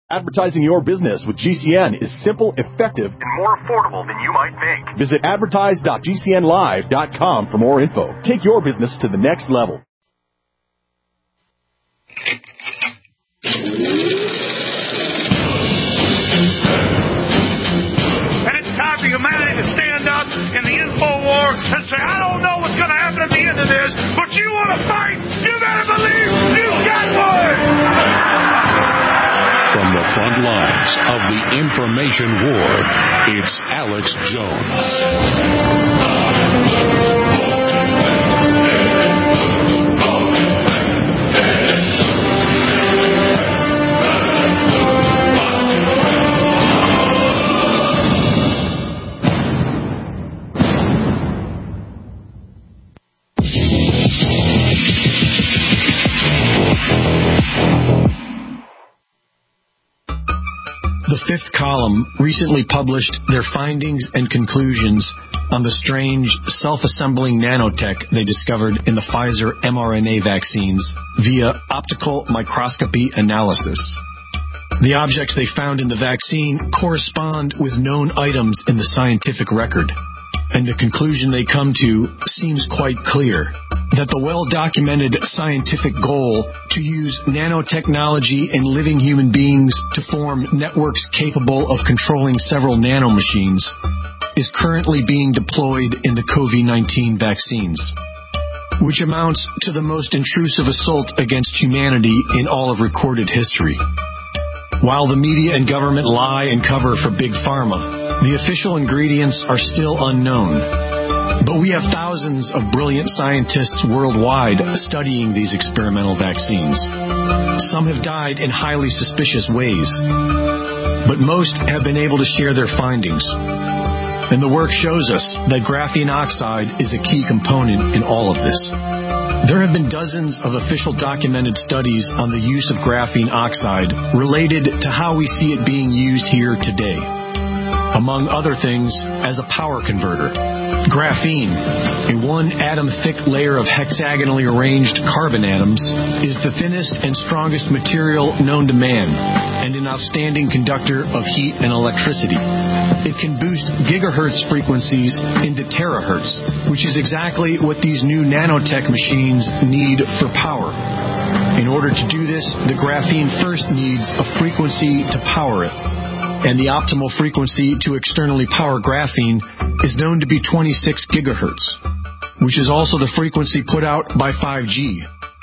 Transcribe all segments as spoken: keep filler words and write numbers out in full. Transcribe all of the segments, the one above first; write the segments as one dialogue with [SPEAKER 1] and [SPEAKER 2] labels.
[SPEAKER 1] Advertising your business with G C N is simple, effective,
[SPEAKER 2] and more affordable than you might think.
[SPEAKER 1] Visit advertise dot g c n live dot com for more info. Take your business to the next level.
[SPEAKER 3] And it's time for humanity to stand up in the info war and say, I don't know what's going to happen at the end of this, but you want to fight, you better believe you got one!
[SPEAKER 4] From the front lines of the information war, it's Alex Jones.
[SPEAKER 5] The Fifth Column recently published their findings and conclusions on the strange self-assembling nanotech they discovered in the Pfizer mRNA vaccines via optical microscopy analysis. The objects they found in the vaccine correspond with known items in the scientific record, and the conclusion they come to seems quite clear. That the well-documented scientific goal to use nanotechnology in living human beings to form networks capable of controlling several nanomachines is currently being deployed in the COVID nineteen vaccines, which amounts to the most intrusive assault against humanity in all of recorded history. While the media and government lie and cover for Big Pharma, the official ingredients are still unknown. But we have thousands of brilliant scientists worldwide studying these experimental vaccines. Some have died in highly suspicious ways, but most have been able to share their findings. And the work shows us that graphene oxide is a key component in all of this. There have been dozens of official documented studies on the use of graphene oxide related to how we see it being used here today. Among other things, as a power converter. Graphene, a one-atom-thick layer of hexagonally arranged carbon atoms, is the thinnest and strongest material known to man, and an outstanding conductor of heat and electricity. It can boost gigahertz frequencies into terahertz, which is exactly what these new nanotech machines need for power. In order to do this, the graphene first needs a frequency to power it. And the optimal frequency to externally power graphene is known to be twenty-six gigahertz, which is also the frequency put out by five G.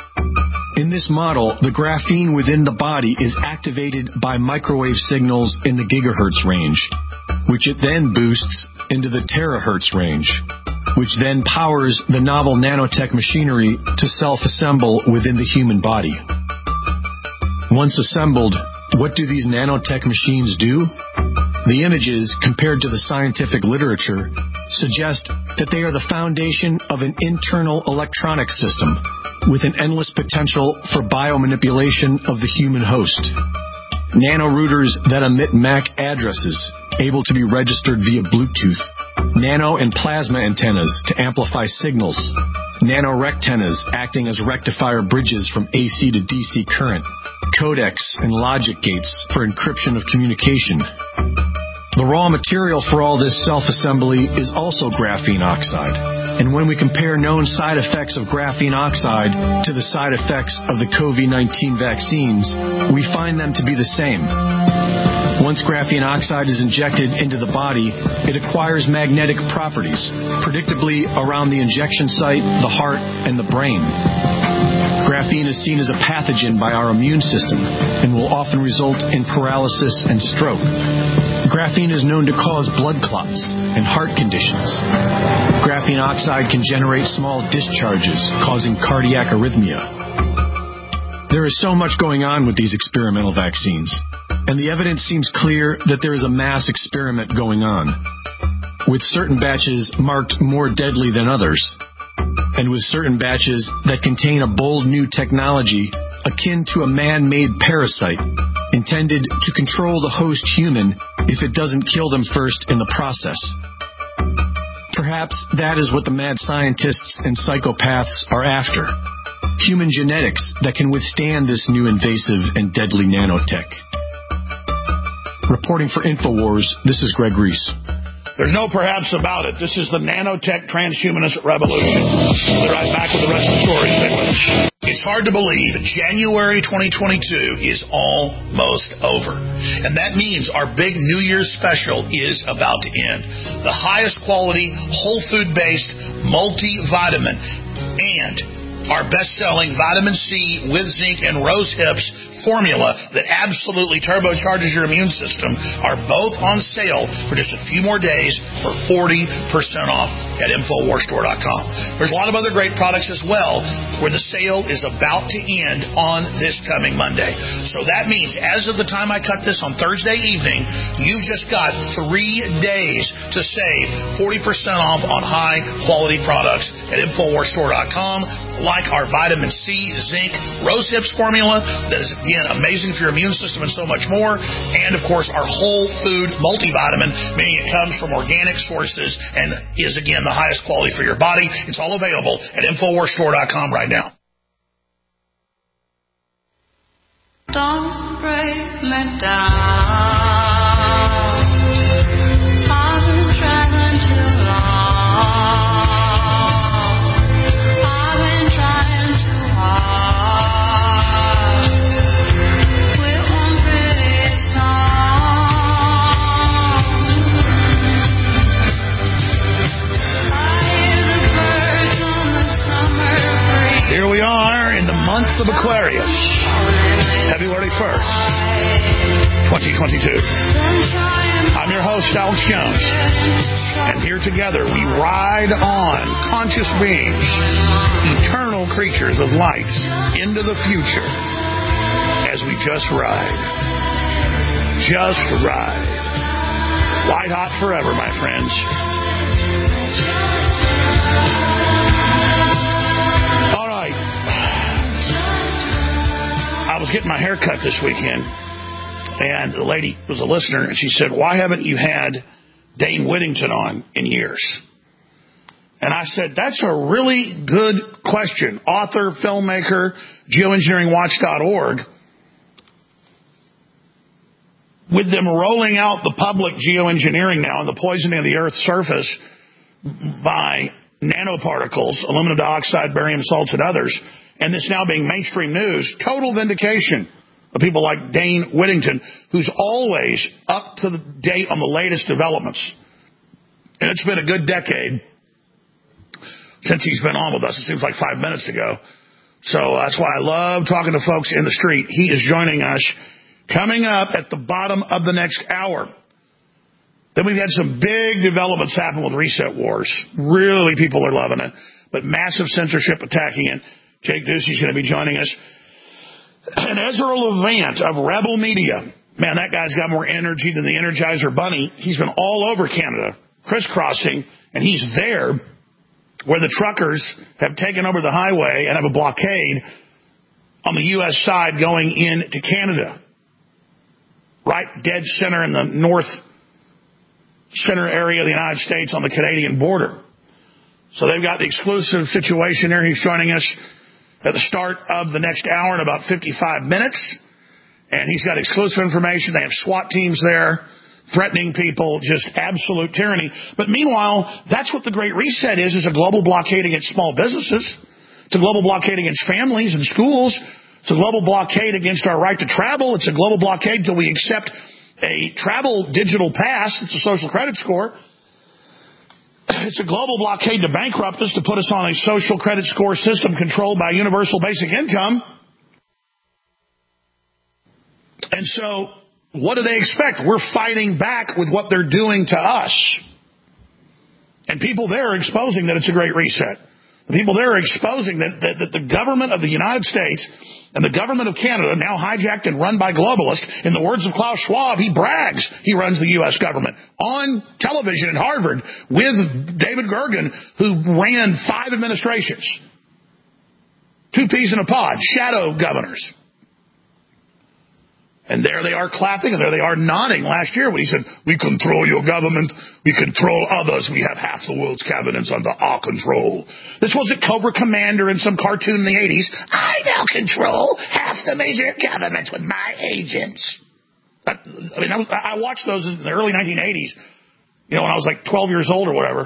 [SPEAKER 5] In this model, the graphene within the body is activated by microwave signals in the gigahertz range, which it then boosts into the terahertz range, which then powers the novel nanotech machinery to self-assemble within the human body. Once assembled, what do these nanotech machines do? The images, compared to the scientific literature, suggest that they are the foundation of an internal electronic system with an endless potential for biomanipulation of the human host. Nanorouters that emit M A C addresses, able to be registered via Bluetooth. Nano and plasma antennas to amplify signals. Nanorectennas acting as rectifier bridges from A C to D C current. Codecs and logic gates for encryption of communication. The raw material for all this self-assembly is also graphene oxide. And when we compare known side effects of graphene oxide to the side effects of the COVID nineteen vaccines, we find them to be the same. Once graphene oxide is injected into the body, it acquires magnetic properties, predictably around the injection site, the heart, and the brain. Graphene is seen as a pathogen by our immune system and will often result in paralysis and stroke. Graphene is known to cause blood clots and heart conditions. Graphene oxide can generate small discharges, causing cardiac arrhythmia. There is so much going on with these experimental vaccines, and the evidence seems clear that there is a mass experiment going on, with certain batches marked more deadly than others, and with certain batches that contain a bold new technology akin to a man-made parasite intended to control the host human if it doesn't kill them first in the process. Perhaps that is what the mad scientists and psychopaths are after. Human genetics that can withstand this new invasive and deadly nanotech. Reporting for InfoWars, this is Greg Reese.
[SPEAKER 6] There's no perhaps about it. This is the nanotech transhumanist revolution. We'll be right back with the rest of the story. Stay with us. It's hard to believe January twenty twenty-two is almost over. And that means our big New Year's special is about to end. The highest quality, whole food-based multivitamin and our best-selling vitamin C with zinc and rose hips formula that absolutely turbocharges your immune system are both on sale for just a few more days for forty percent off at Infowars Store dot com. There's a lot of other great products as well where the sale is about to end on this coming Monday. So that means as of the time I cut this on Thursday evening, you've just got three days to save forty percent off on high-quality products at Infowars Store dot com, like our vitamin C, zinc, rose hips formula that is, again, amazing for your immune system and so much more. And, of course, our whole food multivitamin, meaning it comes from organic sources and is, again, the highest quality for your body. It's all available at Infowars Store dot com right now.
[SPEAKER 7] Don't break me down. I've been traveling too long. I've been trying too hard with one pretty song. I hear the birds on the summer breeze.
[SPEAKER 6] Here we are in the month of Aquarius, February first, twenty twenty-two. I'm your host, Alex Jones, and here together we ride on, conscious beings, eternal creatures of light, into the future as we just ride. Just ride. White hot forever, my friends. All right. I was getting my hair cut this weekend, and the lady was a listener, and she said, why haven't you had Dane Whittington on in years? And I said, that's a really good question. Author, filmmaker, geoengineering watch dot org. With them rolling out the public geoengineering now and the poisoning of the Earth's surface by nanoparticles, aluminum dioxide, barium salts, and others, and this now being mainstream news, total vindication of people like Dane Whittington, who's always up to the date on the latest developments. And it's been a good decade since he's been on with us. It seems like five minutes ago. So that's why I love talking to folks in the street. He is joining us coming up at the bottom of the next hour. Then we've had some big developments happen with Reset Wars. Really, people are loving it. But massive censorship attacking it. Jake Ducey's going to be joining us. And Ezra Levant of Rebel Media. Man, that guy's got more energy than the Energizer Bunny. He's been all over Canada, crisscrossing, and he's there where the truckers have taken over the highway and have a blockade on the U S side going into Canada. Right dead center in the north center area of the United States on the Canadian border. So they've got the exclusive situation there. He's joining us at the start of the next hour in about fifty-five minutes. And he's got exclusive information. They have SWAT teams there threatening people, just absolute tyranny. But meanwhile, that's what the Great Reset is, is a global blockade against small businesses. It's a global blockade against families and schools. It's a global blockade against our right to travel. It's a global blockade until we accept a travel digital pass. It's a social credit score. It's a global blockade to bankrupt us, to put us on a social credit score system controlled by universal basic income. And so, what do they expect? We're fighting back with what they're doing to us. And people there are exposing that it's a Great Reset. The people there are exposing that, that, that the government of the United States and the government of Canada, now hijacked and run by globalists, in the words of Klaus Schwab, he brags he runs the U S government on television at Harvard with David Gergen, who ran five administrations. Two peas in a pod, shadow governors. And there they are clapping, and there they are nodding last year when he said, we control your government, we control others, we have half the world's cabinets under our control. This wasn't Cobra Commander in some cartoon in the eighties. I now control half the major governments with my agents. I, I mean, I, was, I watched those in the early nineteen eighties, you know, when I was like twelve years old or whatever.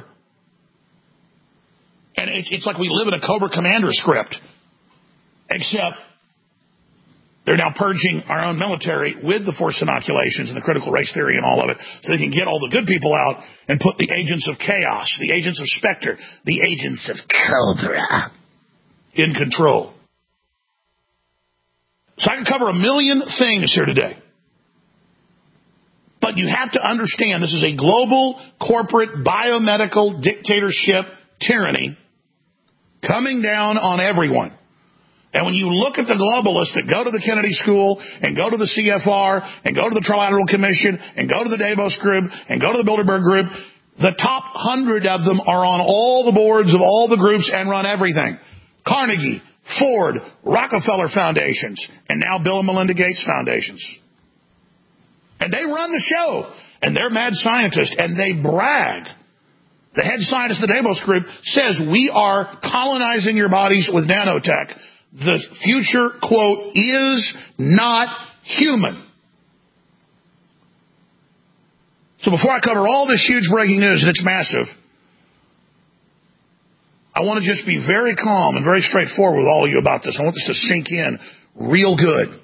[SPEAKER 6] And it, it's like we live in a Cobra Commander script, except they're now purging our own military with the forced inoculations and the critical race theory and all of it, so they can get all the good people out and put the agents of chaos, the agents of Spectre, the agents of Cobra in control. So I can cover a million things here today. But you have to understand this is a global, corporate, biomedical dictatorship tyranny coming down on everyone. And when you look at the globalists that go to the Kennedy School and go to the C F R and go to the Trilateral Commission and go to the Davos Group and go to the Bilderberg Group, the top hundred of them are on all the boards of all the groups and run everything. Carnegie, Ford, Rockefeller Foundations, and now Bill and Melinda Gates Foundations. And they run the show, and they're mad scientists, and they brag. The head scientist of the Davos Group says, we are colonizing your bodies with nanotech. The future, quote, is not human. So before I cover all this huge breaking news, and it's massive, I want to just be very calm and very straightforward with all of you about this. I want this to sink in real good.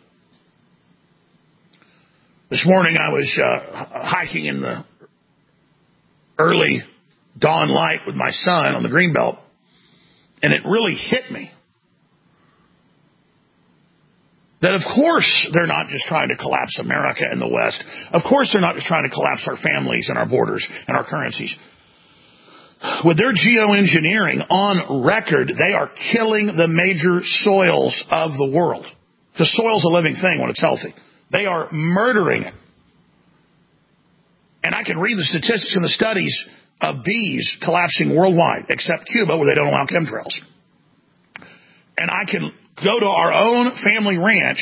[SPEAKER 6] This morning I was uh, hiking in the early dawn light with my son on the Greenbelt, and it really hit me that of course they're not just trying to collapse America and the West. Of course they're not just trying to collapse our families and our borders and our currencies. With their geoengineering on record, they are killing the major soils of the world. The soil's a living thing when it's healthy. They are murdering it. And I can read the statistics and the studies of bees collapsing worldwide, except Cuba, where they don't allow chemtrails. And I can go to our own family ranch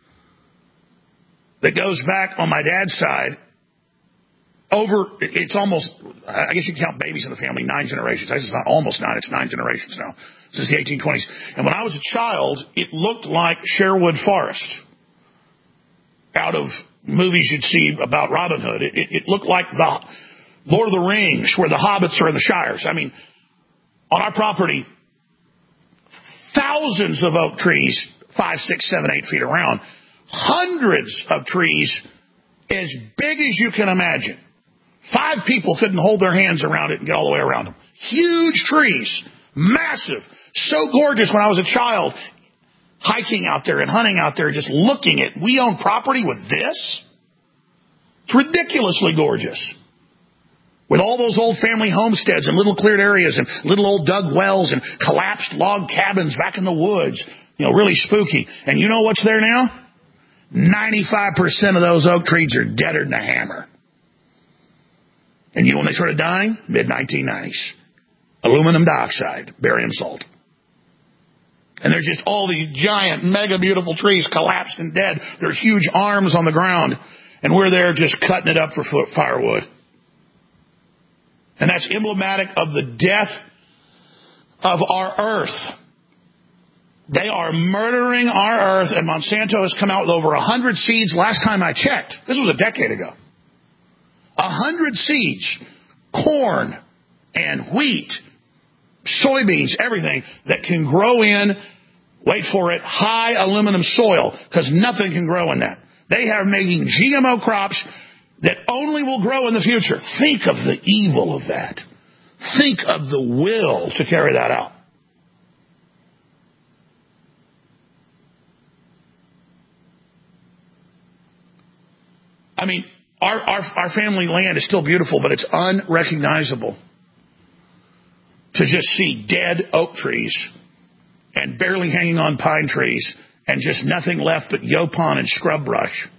[SPEAKER 6] that goes back on my dad's side over, it's almost, I guess you can count babies in the family, nine generations. It's not almost nine, it's nine generations now, since the eighteen twenties. And when I was a child, it looked like Sherwood Forest out of movies you'd see about Robin Hood. It, it, it looked like the Lord of the Rings, where the hobbits are in the Shires. I mean, on our property, thousands of oak trees, five, six, seven, eight feet around, hundreds of trees as big as you can imagine. Five people couldn't hold their hands around it and get all the way around them. Huge trees, massive, so gorgeous. When I was a child, hiking out there and hunting out there, just looking at, we own property with this? It's ridiculously gorgeous. With all those old family homesteads and little cleared areas and little old dug wells and collapsed log cabins back in the woods, you know, really spooky. And you know what's there now? ninety-five percent of those oak trees are deader than a hammer. And you know when they started dying? mid nineteen nineties. Aluminum dioxide, barium salt. And there's just all these giant, mega beautiful trees collapsed and dead. There's huge arms on the ground. And we're there just cutting it up for firewood. And that's emblematic of the death of our earth. They are murdering our earth, and Monsanto has come out with over one hundred seeds last time I checked. This was a decade ago. one hundred seeds, corn and wheat, soybeans, everything that can grow in, wait for it, high aluminum soil, because nothing can grow in that. They are making G M O crops that only will grow in the future. Think of the evil of that. Think of the will to carry that out. I mean, our, our, our family land is still beautiful, but it's unrecognizable to just see dead oak trees and barely hanging on pine trees and just nothing left but yaupon and scrub brush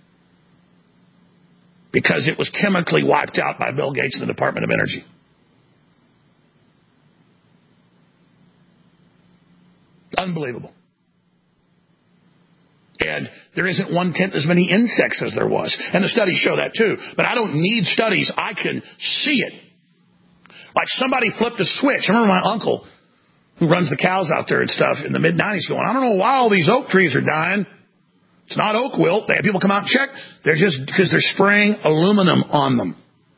[SPEAKER 6] because it was chemically wiped out by Bill Gates and the Department of Energy. Unbelievable. And there isn't one-tenth as many insects as there was. And the studies show that too. But I don't need studies. I can see it. Like somebody flipped a switch. I remember my uncle, who runs the cows out there and stuff, in the mid nineties going, I don't know why all these oak trees are dying. It's not oak wilt. They have people come out and check. They're just because they're spraying aluminum on them.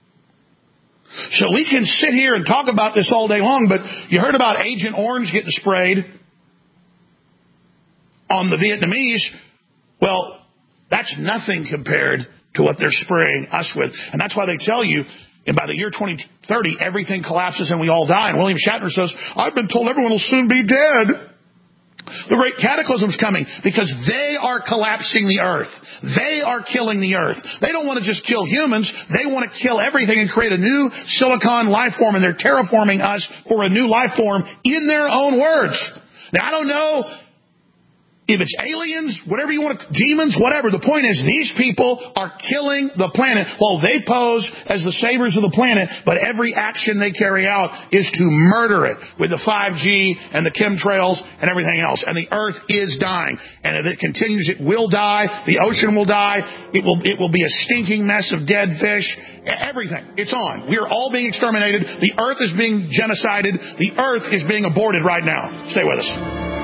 [SPEAKER 6] So we can sit here and talk about this all day long, but you heard about Agent Orange getting sprayed on the Vietnamese. Well, that's nothing compared to what they're spraying us with. And that's why they tell you, and by the year twenty thirty, everything collapses and we all die. And William Shatner says, I've been told everyone will soon be dead. The great cataclysm's coming because they are collapsing the earth. They are killing the earth. They don't want to just kill humans. They want to kill everything and create a new silicon life form, and they're terraforming us for a new life form in their own words. Now, I don't know if it's aliens, whatever you want to, demons, whatever. The point is, these people are killing the planet while they pose as the saviors of the planet, but every action they carry out is to murder it with the five G and the chemtrails and everything else. And the earth is dying. And if it continues, it will die. The ocean will die. It will, it will be a stinking mess of dead fish. Everything. It's on. We are all being exterminated. The earth is being genocided. The earth is being aborted right now. Stay with us.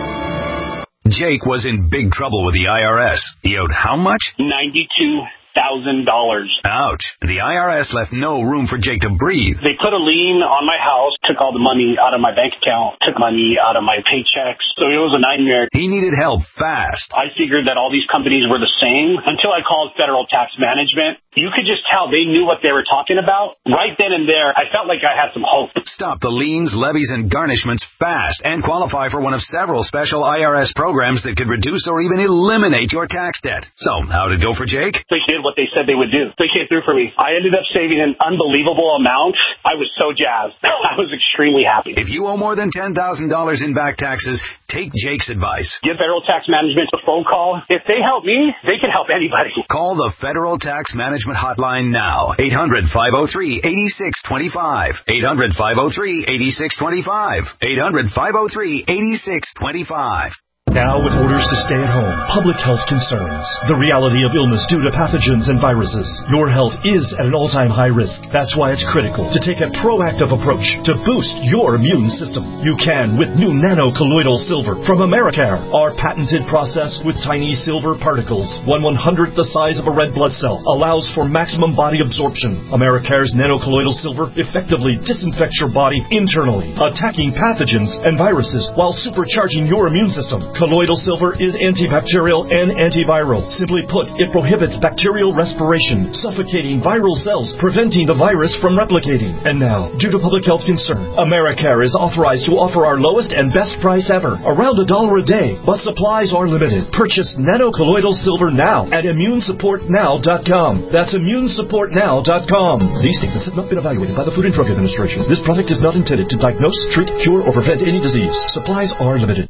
[SPEAKER 2] Jake was in big trouble with the I R S. He owed how much?
[SPEAKER 8] ninety-two thousand dollars.
[SPEAKER 2] Ouch. The I R S left no room for Jake to breathe.
[SPEAKER 8] They put a lien on my house, took all the money out of my bank account, took money out of my paychecks. So it was a nightmare.
[SPEAKER 2] He needed help fast.
[SPEAKER 8] I figured that all these companies were the same until I called Federal Tax Management. You could just tell they knew what they were talking about. Right then and there, I felt like I had some hope.
[SPEAKER 2] Stop the liens, levies, and garnishments fast and qualify for one of several special I R S programs that could reduce or even eliminate your tax debt. So, how'd it go for Jake?
[SPEAKER 8] They did what they said they would do. They came through for me. I ended up saving an unbelievable amount. I was so jazzed. I was extremely happy.
[SPEAKER 2] If you owe more than ten thousand dollars in back taxes, take Jake's advice.
[SPEAKER 8] Give Federal Tax Management a phone call. If they help me, they can help anybody.
[SPEAKER 2] Call the Federal Tax Management hotline now. eight hundred, five oh three, eight six two five. eight hundred, five oh three, eight six two five. eight hundred, five oh three, eight six two five.
[SPEAKER 9] Now with orders to stay at home, public health concerns, the reality of illness due to pathogens and viruses, your health is at an all-time high risk. That's why it's critical to take a proactive approach to boost your immune system. You can with new nano-colloidal silver from Americare. Our patented process with tiny silver particles, one one-hundredth the size of a red blood cell, allows for maximum body absorption. Americare's nano-colloidal silver effectively disinfects your body internally, attacking pathogens and viruses while supercharging your immune system. Colloidal silver is antibacterial and antiviral. Simply put, it prohibits bacterial respiration, suffocating viral cells, preventing the virus from replicating. And now, due to public health concern, Americare is authorized to offer our lowest and best price ever, around a dollar a day, but supplies are limited. Purchase nano-colloidal silver now at immune support now dot com. That's immune support now dot com. These statements have not been evaluated by the Food and Drug Administration. This product is not intended to diagnose, treat, cure, or prevent any disease. Supplies are limited.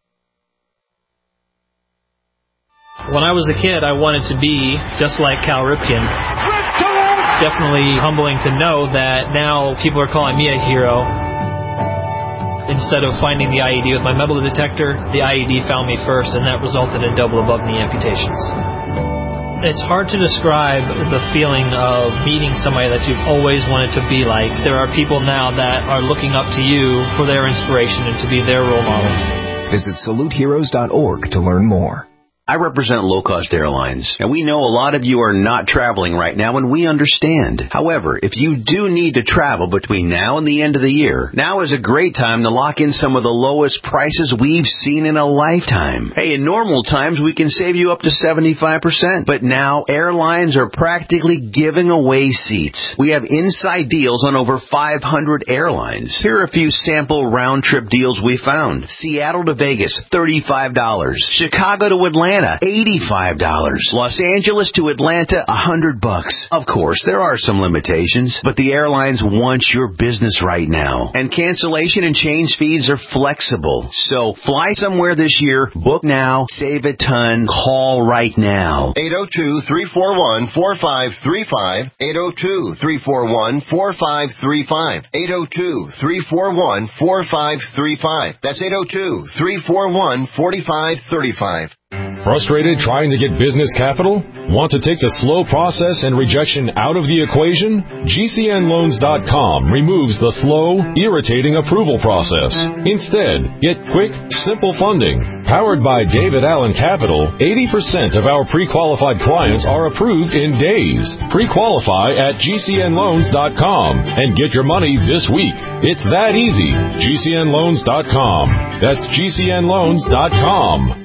[SPEAKER 10] When I was a kid, I wanted to be just like Cal Ripken. It's definitely humbling to know that now people are calling me a hero. Instead of finding the I E D with my metal detector, the I E D found me first, and that resulted in double above knee amputations. It's hard to describe the feeling of meeting somebody that you've always wanted to be like. There are people now that are looking up to you for their inspiration and to be their role model.
[SPEAKER 11] Visit salute heroes dot org to learn more.
[SPEAKER 12] I represent low-cost airlines, and we know a lot of you are not traveling right now, and we understand. However, if you do need to travel between now and the end of the year, now is a great time to lock in some of the lowest prices we've seen in a lifetime. Hey, in normal times, we can save you up to seventy-five percent, but now airlines are practically giving away seats. We have inside deals on over five hundred airlines. Here are a few sample round-trip deals we found. Seattle to Vegas, thirty-five dollars. Chicago to Atlanta, eighty-five dollars. Los Angeles to Atlanta, one hundred bucks. Of course, there are some limitations, but the airlines want your business right now. And cancellation and change fees are flexible. So fly somewhere this year, book now, save a ton, call right now.
[SPEAKER 13] eight oh two, three four one, four five three five. eight oh two, three four one, four five three five. eight oh two, three four one, four five three five. That's eight oh two, three four one, four five three five.
[SPEAKER 14] Frustrated trying to get business capital? Want to take the slow process and rejection out of the equation? G C N loans dot com removes the slow, irritating approval process. Instead, get quick, simple funding. Powered by David Allen Capital, eighty percent of our pre-qualified clients are approved in days. Pre-qualify at G C N loans dot com and get your money this week. It's that easy. G C N loans dot com. That's G C N loans dot com.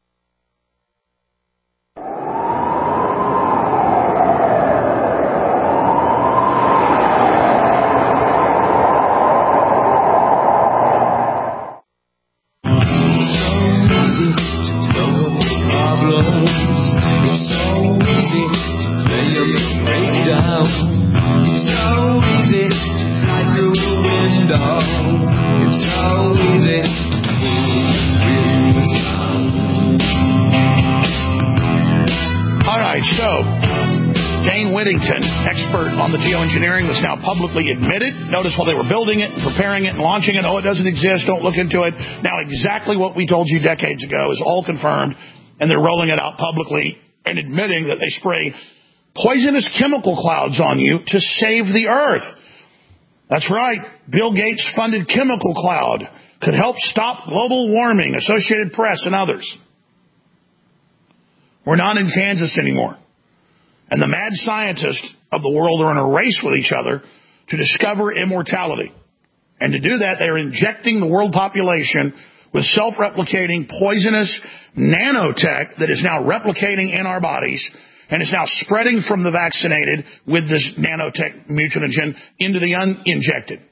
[SPEAKER 6] Geoengineering was now publicly admitted. Notice while they were building it and preparing it and launching it, oh, it doesn't exist, don't look into it. Now exactly what we told you decades ago is all confirmed, and they're rolling it out publicly and admitting that they spray poisonous chemical clouds on you to save the earth. That's right. Bill Gates funded Chemical Cloud. Could help stop global warming, Associated Press and others. We're not in Kansas anymore. And the mad scientists of the world are in a race with each other to discover immortality. And to do that, they're injecting the world population with self-replicating poisonous nanotech that is now replicating in our bodies and is now spreading from the vaccinated with this nanotech mutagen into the uninjected.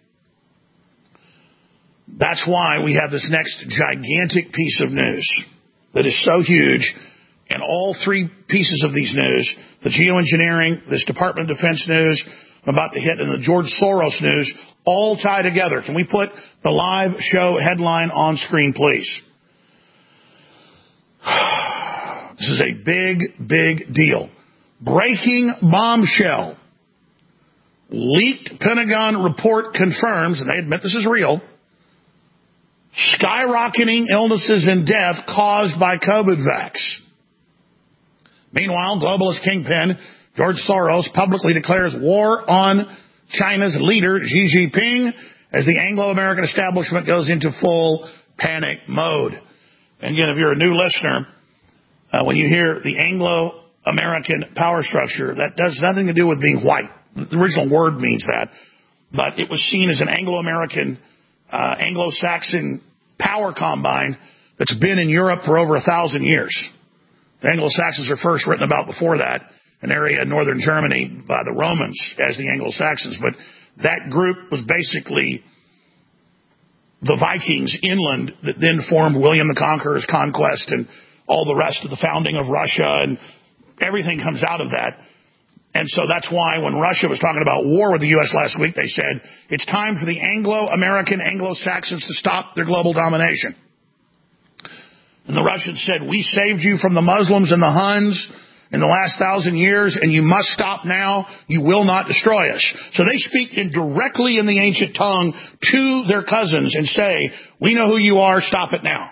[SPEAKER 6] That's why we have this next gigantic piece of news that is so huge. And all three pieces of these news, the geoengineering, this Department of Defense news I'm about to hit, and the George Soros news, all tie together. Can we put the live show headline on screen, please? This is a big, big deal. Breaking bombshell. Leaked Pentagon report confirms, and they admit this is real, skyrocketing illnesses and death caused by COVID vax. Meanwhile, globalist kingpin George Soros publicly declares war on China's leader, Xi Jinping, as the Anglo-American establishment goes into full panic mode. And again, if you're a new listener, uh, when you hear the Anglo-American power structure, that does nothing to do with being white. The original word means that. But it was seen as an Anglo-American, uh, Anglo-Saxon power combine that's been in Europe for over a thousand years. The Anglo-Saxons are first written about before that, an area in northern Germany by the Romans as the Anglo-Saxons. But that group was basically the Vikings inland that then formed William the Conqueror's conquest and all the rest of the founding of Russia, and everything comes out of that. And so that's why when Russia was talking about war with the U S last week, they said it's time for the Anglo-American, Anglo-Saxons to stop their global domination. And the Russians said, we saved you from the Muslims and the Huns in the last thousand years, and you must stop now. You will not destroy us. So they speak in directly in the ancient tongue to their cousins and say, we know who you are, stop it now.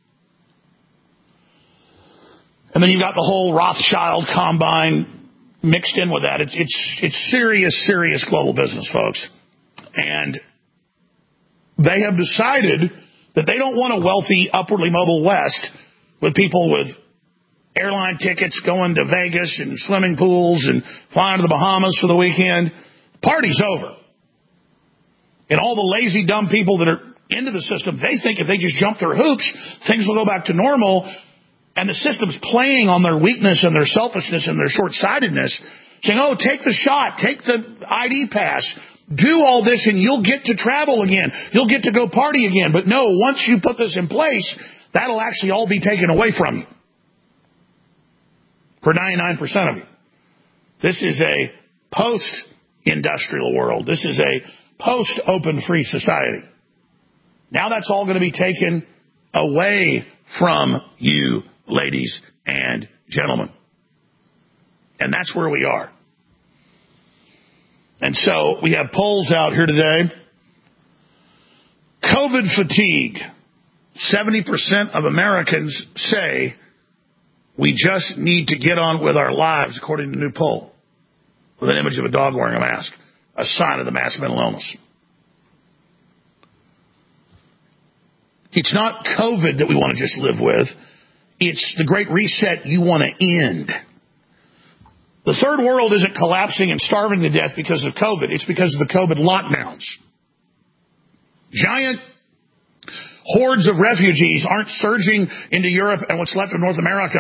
[SPEAKER 6] And then you've got the whole Rothschild combine mixed in with that. It's, it's, it's serious, serious global business, folks. And they have decided that they don't want a wealthy, upwardly mobile West with people with airline tickets going to Vegas and swimming pools and flying to the Bahamas for the weekend. The party's over. And all the lazy, dumb people that are into the system, they think if they just jump through hoops, things will go back to normal. And the system's playing on their weakness and their selfishness and their short-sightedness, saying, oh, take the shot, take the I D pass, do all this and you'll get to travel again. You'll get to go party again. But no, once you put this in place, that'll actually all be taken away from you. For ninety-nine percent of you. This is a post-industrial world. This is a post-open free society. Now that's all going to be taken away from you, ladies and gentlemen. And that's where we are. And so we have polls out here today. COVID fatigue. seventy percent of Americans say We just need to get on with our lives, according to a new poll, with an image of a dog wearing a mask, a sign of the mass mental illness. It's not COVID that we want to just live with. It's the Great Reset you want to end. The third world isn't collapsing and starving to death because of COVID. It's because of the COVID lockdowns. Giant hordes of refugees aren't surging into Europe and what's left of North America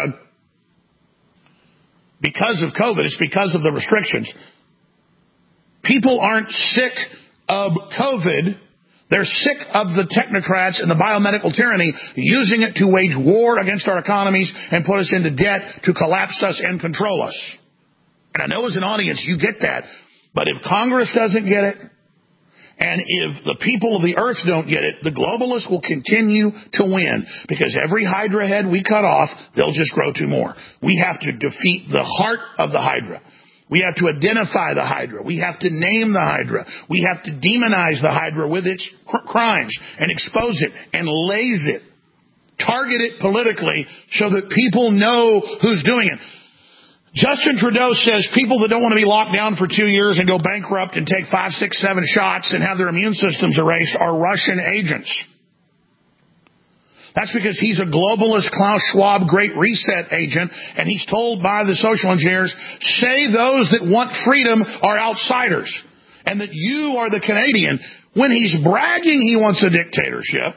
[SPEAKER 6] because of COVID. It's because of the restrictions. People aren't sick of COVID. They're sick of the technocrats and the biomedical tyranny using it to wage war against our economies and put us into debt to collapse us and control us. And I know as an audience you get that. But if Congress doesn't get it, and if the people of the earth don't get it, the globalists will continue to win. Because every Hydra head we cut off, they'll just grow two more. We have to defeat the heart of the Hydra. We have to identify the Hydra. We have to name the Hydra. We have to demonize the Hydra with its cr- crimes and expose it and laze it. Target it politically so that people know who's doing it. Justin Trudeau says people that don't want to be locked down for two years and go bankrupt and take five, six, seven shots and have their immune systems erased are Russian agents. That's because he's a globalist Klaus Schwab Great Reset agent, and he's told by the social engineers, say those that want freedom are outsiders, and that you are the Canadian. When he's bragging he wants a dictatorship,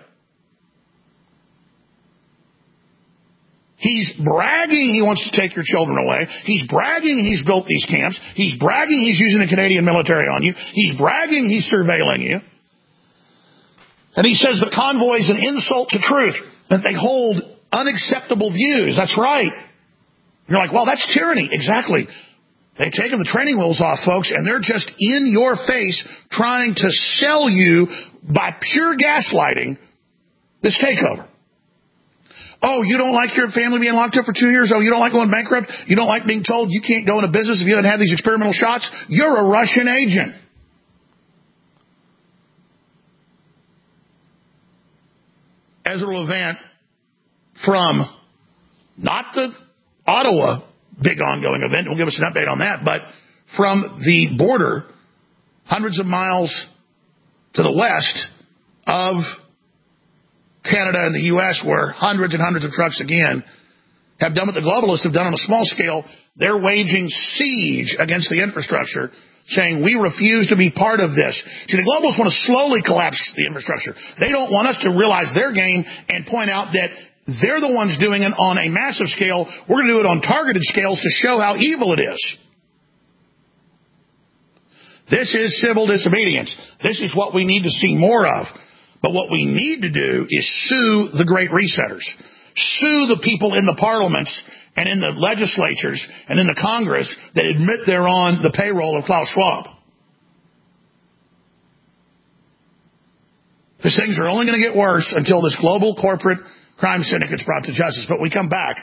[SPEAKER 6] he's bragging he wants to take your children away. He's bragging he's built these camps. He's bragging he's using the Canadian military on you. He's bragging he's surveilling you. And he says the convoy is an insult to truth, that they hold unacceptable views. That's right. You're like, well, that's tyranny. Exactly. They've taken the training wheels off, folks, and they're just in your face trying to sell you by pure gaslighting this takeover. Oh, you don't like your family being locked up for two years? Oh, you don't like going bankrupt? You don't like being told you can't go into business if you haven't had these experimental shots? You're a Russian agent. Ezra Levant from not the Ottawa big ongoing event, will give us an update on that, but from the border, hundreds of miles to the west of Canada and the U S, where hundreds and hundreds of trucks, again, have done what the globalists have done on a small scale. They're waging siege against the infrastructure, saying we refuse to be part of this. See, the globalists want to slowly collapse the infrastructure. They don't want us to realize their game and point out that they're the ones doing it on a massive scale. We're going to do it on targeted scales to show how evil it is. This is civil disobedience. This is what we need to see more of. But what we need to do is sue the Great Resetters. Sue the people in the parliaments and in the legislatures and in the Congress that admit they're on the payroll of Klaus Schwab. These things are only going to get worse until this global corporate crime syndicate is brought to justice. But we come back.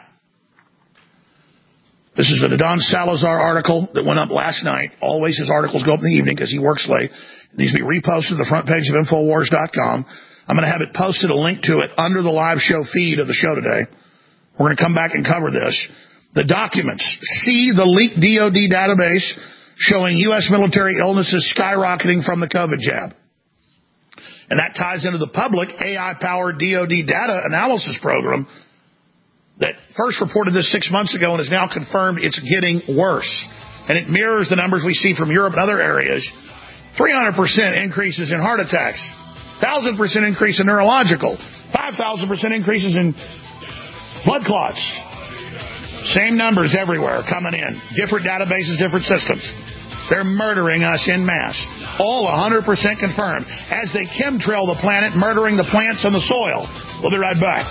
[SPEAKER 6] This is a Don Salazar article that went up last night. Always his articles go up in the evening because he works late. It needs to be reposted to the front page of Infowars dot com. I'm going to have it posted, a link to it, under the live show feed of the show today. We're going to come back and cover this. The documents. See the leaked D O D database showing U S military illnesses skyrocketing from the COVID jab. And that ties into the public A I-powered D O D data analysis program that first reported this six months ago and is now confirmed it's getting worse. And it mirrors the numbers we see from Europe and other areas. three hundred percent increases in heart attacks. one thousand percent increase in neurological. five thousand percent increases in blood clots. Same numbers everywhere coming in. Different databases, different systems. They're murdering us en masse. All one hundred percent confirmed. As they chemtrail the planet, murdering the plants and the soil. We'll be right back.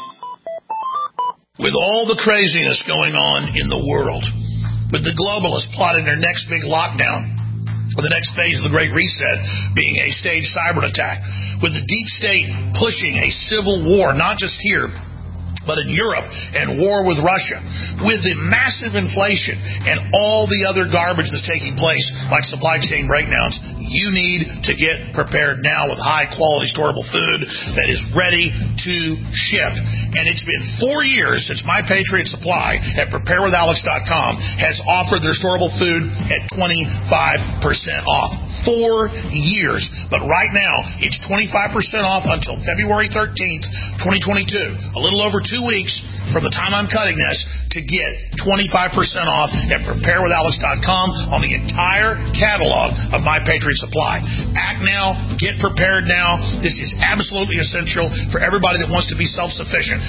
[SPEAKER 6] With all the craziness going on in the world, with the globalists plotting their next big lockdown, with the next phase of the Great Reset being a staged cyber attack, with the deep state pushing a civil war, not just here, but in Europe and war with Russia, with the massive inflation and all the other garbage that's taking place, like supply chain breakdowns, you need to get prepared now with high-quality, storable food that is ready to ship. And it's been four years since My Patriot Supply at prepare with alex dot com has offered their storable food at twenty-five percent off. Four years. But right now, it's twenty-five percent off until February thirteenth, twenty twenty-two. A little over two weeks from the time I'm cutting this to get twenty-five percent off at prepare with alex dot com on the entire catalog of My Patriot Supply. Act now. Get prepared now. This is absolutely essential for everybody that wants to be self-sufficient.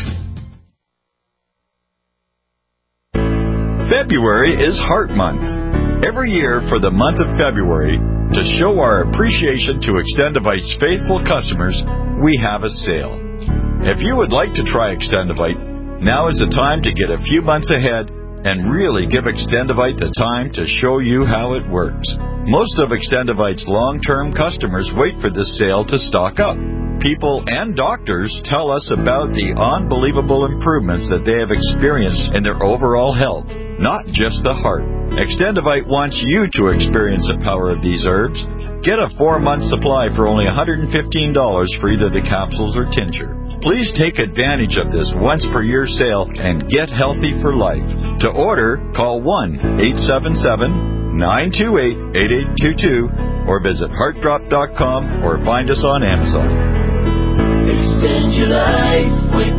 [SPEAKER 15] February is Heart Month. Every year for the month of February, to show our appreciation to Extendivite's faithful customers, we have a sale. If you would like to try Extendivite, now is the time to get a few months ahead and really give Extendivite the time to show you how it works. Most of Extendivite's long-term customers wait for this sale to stock up. People and doctors tell us about the unbelievable improvements that they have experienced in their overall health, not just the heart. Extendivite wants you to experience the power of these herbs. Get a four-month supply for only one hundred fifteen dollars for either the capsules or tincture. Please take advantage of this once-per-year sale and get healthy for life. To order, call one eight seven seven, nine two eight, eight eight two two or visit heart drop dot com or find us on Amazon.
[SPEAKER 7] Extend your life with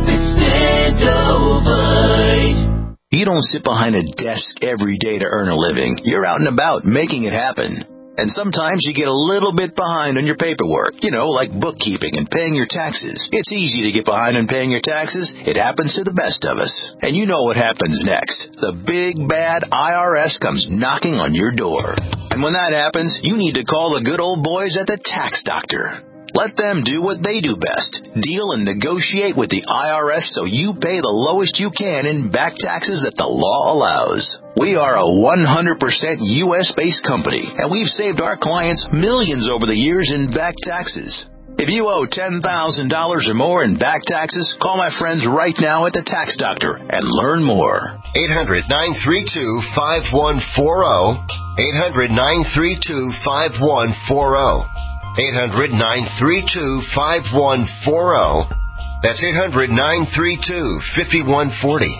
[SPEAKER 7] Extendivite.
[SPEAKER 16] You don't sit behind a desk every day to earn a living. You're out and about making it happen. And sometimes you get a little bit behind on your paperwork, you know, like bookkeeping and paying your taxes. It's easy to get behind on paying your taxes. It happens to the best of us. And you know what happens next. The big, bad I R S comes knocking on your door. And when that happens, you need to call the good old boys at the Tax Doctor. Let them do what they do best. Deal and negotiate with the I R S so you pay the lowest you can in back taxes that the law allows. We are a one hundred percent U S-based company, and we've saved our clients millions over the years in back taxes. If you owe ten thousand dollars or more in back taxes, call my friends right now at the Tax Doctor and learn more.
[SPEAKER 13] eight hundred, nine three two, five one four zero. eight hundred, nine three two, five one four zero. eight hundred, nine three two, five one four zero. That's eight hundred, nine three two, five one four zero.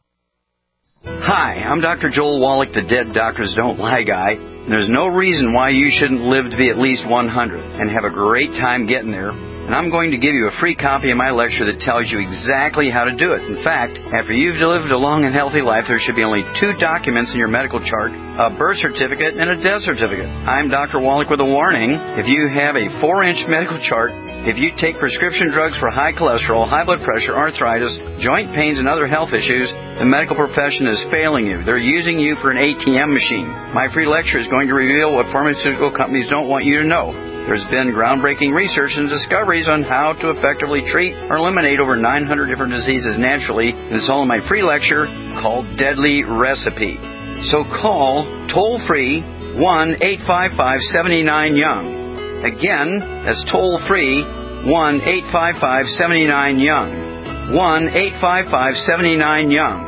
[SPEAKER 17] Hi, I'm Doctor Joel Wallach, the Dead Doctors Don't Lie guy. There's no reason why you shouldn't live to be at least one hundred and have a great time getting there. And I'm going to give you a free copy of my lecture that tells you exactly how to do it. In fact, after you've lived a long and healthy life, there should be only two documents in your medical chart, a birth certificate and a death certificate. I'm Doctor Wallach with a warning. If you have a four-inch medical chart, if you take prescription drugs for high cholesterol, high blood pressure, arthritis, joint pains, and other health issues, the medical profession is failing you. They're using you for an A T M machine. My free lecture is going to reveal what pharmaceutical companies don't want you to know. There's been groundbreaking research and discoveries on how to effectively treat or eliminate over nine hundred different diseases naturally, and it's all in my free lecture called Deadly Recipe. So call toll-free one eight five five, seven nine, young. Again, that's toll-free one eight five five, seven nine, young. one eight five five, seven nine, young.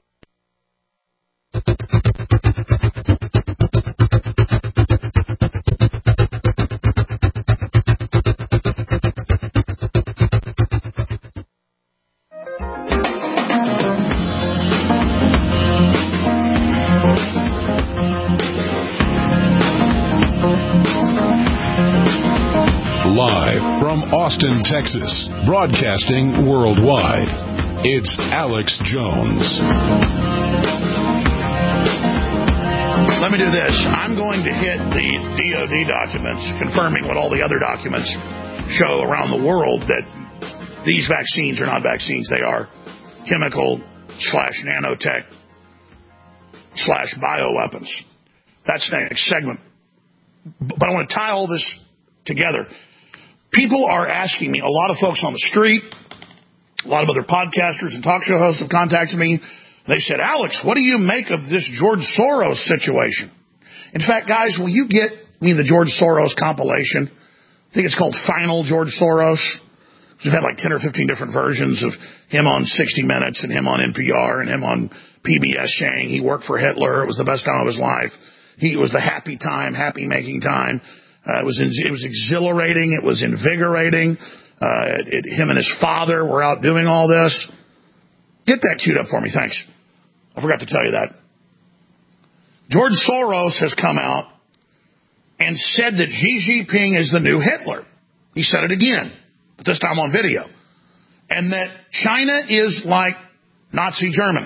[SPEAKER 4] Live from Austin, Texas, broadcasting worldwide, it's Alex Jones.
[SPEAKER 6] Let me do this. I'm going to hit the D O D documents, confirming what all the other documents show around the world, that these vaccines are not vaccines. They are chemical slash nanotech slash bioweapons. That's the next segment. But I want to tie all this together. People are asking me, a lot of folks on the street, a lot of other podcasters and talk show hosts have contacted me. They said, Alex, what do you make of this George Soros situation? In fact, guys, will you get me the George Soros compilation? I think it's called Final George Soros. We've had like ten or fifteen different versions of him on sixty minutes and him on N P R and him on P B S saying he worked for Hitler. It was the best time of his life. He, it was the happy time, happy making time. Uh, it was it was exhilarating. It was invigorating. Uh, it, it, him and his father were out doing all this. Get that queued up for me, thanks. I forgot to tell you that. George Soros has come out and said that Xi Jinping is the new Hitler. He said it again, but this time on video. And that China is like Nazi Germany.